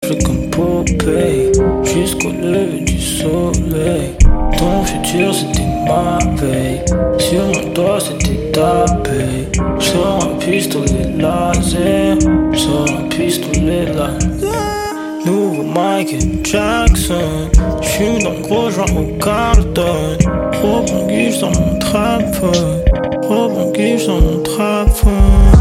gonflé comme Popeye jusqu'au lever du soleil. Ton futur c'était ma veille, sur mon doigt c'était tapé. J'sors un pistolet laser, j'sors un pistolet laser. Nouveau Michael Jackson, j'fume dans le gros joint au Carlton. Trop bon gif dans mon trap, trop bon gif dans mon trap.